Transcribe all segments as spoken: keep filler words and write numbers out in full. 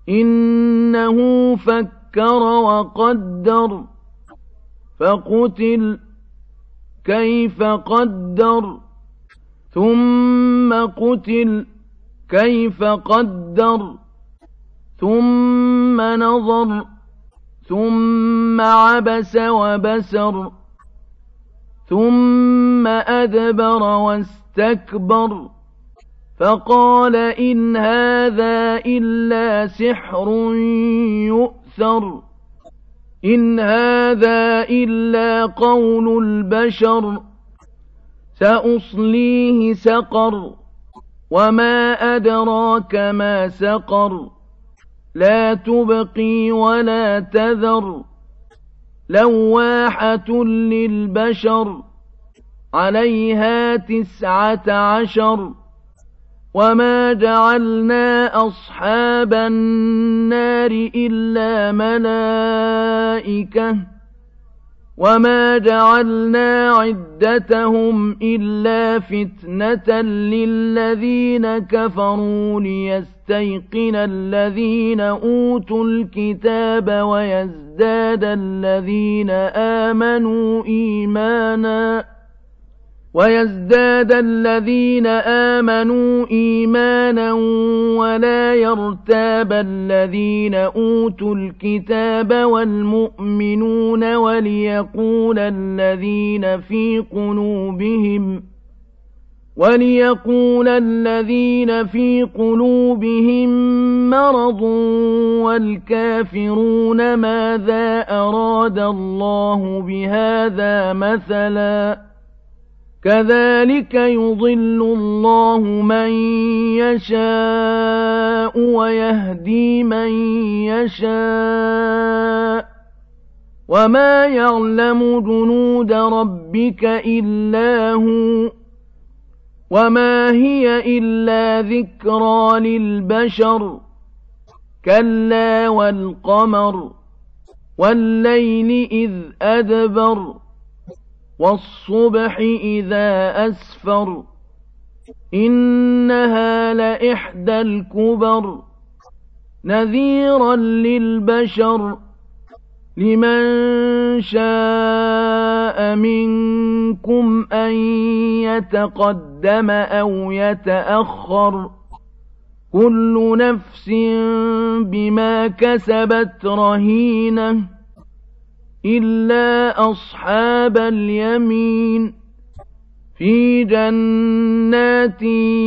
إِنَّهُ فَكَّرَ وَقَدَّرَ فَقُتِلَ كَيْفَ قَدَّرَ ثُمَّ قُتِلَ كَيْفَ قَدَّرَ ثُمَّ نَظَرَ ثُمَّ عَبَسَ وَبَسَرَ ثُمَّ أَدْبَرَ وَاسْتَكْبَرَ فَقَالَ إِنْ هَٰذَا إِلَّا سِحْرٌ يُؤْثَرُ إِنْ هَٰذَا إِلَّا قَوْلُ الْبَشَرِ سَأُصْلِيهِ سَقَرَ وَمَا أَدْرَاكَ مَا سَقَرُ لَا تُبْقِي وَلَا تَذَرُ لَوَّاحَةٌ لِّلْبَشَرِ عَلَيْهَا تِسْعَةَ عَشَرَ وَمَا جَعَلْنَا أَصْحَابَ النَّارِ إِلَّا مَلَائِكَةً وَمَا جَعَلْنَا عِدَّتَهُمْ إِلَّا فِتْنَةً لِّلَّذِينَ كَفَرُوا لِيَسْتَيْقِنَ الَّذِينَ أُوتُوا الْكِتَابَ وَيَزْدَادَ الَّذِينَ آمَنُوا إِيمَانًا وَيَزْدَادَ الَّذِينَ آمَنُوا إِيمَانًا وَلَا يَرْتَابَ الَّذِينَ أُوتُوا الْكِتَابَ وَالْمُؤْمِنُونَ وَلِيَقُولَ الَّذِينَ فِي قُلُوبِهِم وَلِيَقُولَ الَّذِينَ فِي قُلُوبِهِم مَّرَضٌ وَالْكَافِرُونَ مَاذَا أَرَادَ اللَّهُ بِهَٰذَا مَثَلًا كَذَٰلِكَ يُضِلُّ اللَّهُ مَن يَشَاءُ وَيَهْدِي مَن يَشَاءُ وَمَا يَعْلَمُ جُنُودَ رَبِّكَ إِلَّا هُوَ وَمَا هِيَ إِلَّا ذِكْرَىٰ لِلْبَشَرِ كَلَّا وَالْقَمَرِ وَاللَّيْلِ إِذْ أَدْبَرَ وَالصُّبْحِ إِذَا أَسْفَرَ إِنَّهَا لَإِحْدَى الْكُبَرِ نَذِيرًا لِّلْبَشَرِ لِمَن شَاءَ مِنكُمْ أَن يَتَقَدَّمَ أَوْ يَتَأَخَّرَ كُلُّ نَفْسٍ بِمَا كَسَبَتْ رَهِينَةٌ إِلَّا أَصْحَابَ الْيَمِينِ فِي جَنَّاتٍ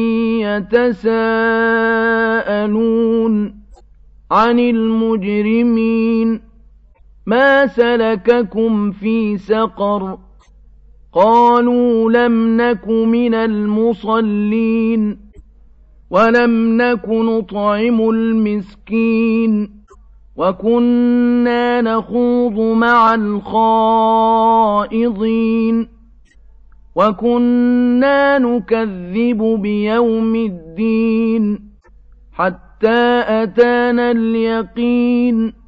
يَتَسَاءَلُونَ عَنِ الْمُجْرِمِينَ مَا سَلَكَكُمْ فِي سَقَرَ قَالُوا لَمْ نَكُ مِنَ الْمُصَلِّينَ وَلَمْ نَكُ نُطْعِمُ الْمِسْكِينَ وَكُنَّا نَخُوضُ مَعَ الْخَائِضِينَ وَكُنَّا نُكَذِّبُ بِيَوْمِ الدِّينِ حَتَّىٰ أَتَانَا الْيَقِينُ